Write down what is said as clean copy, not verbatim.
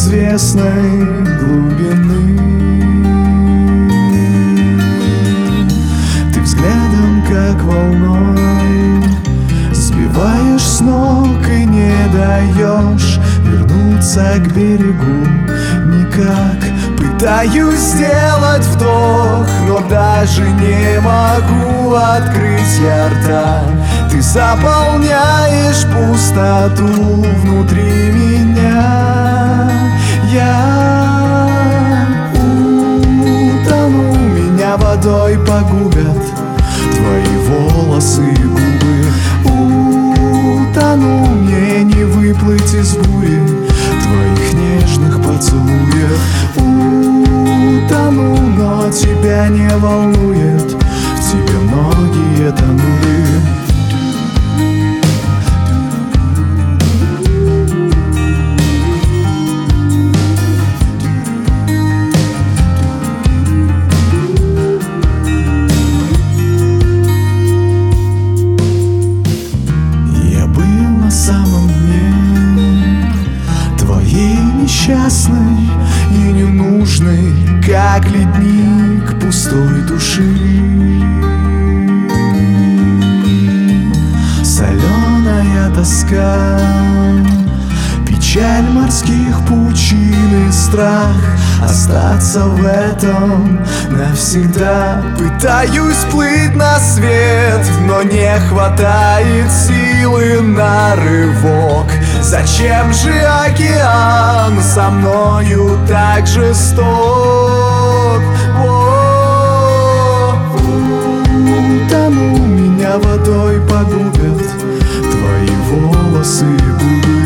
неизвестной глубины. Ты взглядом, как волной, сбиваешь с ног и не даешь вернуться к берегу никак. Пытаюсь сделать вдох, но даже не могу открыть я рта. Ты заполняешь пустоту внутри меня. Я утону, меня водой погубят твои волосы и губы. Утону, мне не выплыть из бури твоих нежных поцелуев. Утону, но тебя не волнует, в тебе многие тонули. Несчастной и ненужной, как ледник пустой души. Соленая тоска, печаль морских пучин и страх остаться в этом навсегда. Пытаюсь плыть на свет, но не хватает силы на рывок. Зачем же океан со мною так жесток? Утону, меня водой погубят твои волосы и губы.